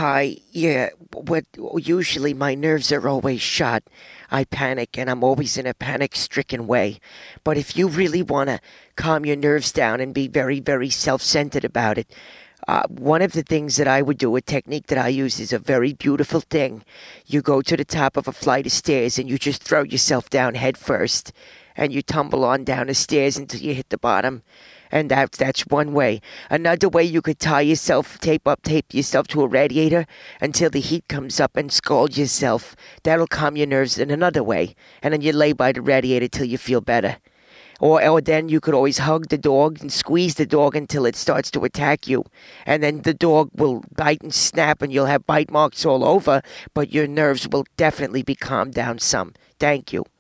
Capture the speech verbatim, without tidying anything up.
Hi, yeah. What usually my nerves are always shot. I panic and I'm always in a panic-stricken way. But if you really want to calm your nerves down and be very, very self-centered about it, uh, one of the things that I would do, a technique that I use, is a very beautiful thing. You go to the top of a flight of stairs and you just throw yourself down head first, and you tumble on down the stairs until you hit the bottom. And that's that's one way. Another way, you could tie yourself, tape up, tape yourself to a radiator until the heat comes up and scald yourself. That'll calm your nerves in another way. And then you lay by the radiator till you feel better. Or, or then you could always hug the dog and squeeze the dog until it starts to attack you. And then the dog will bite and snap and you'll have bite marks all over, but your nerves will definitely be calmed down some. Thank you.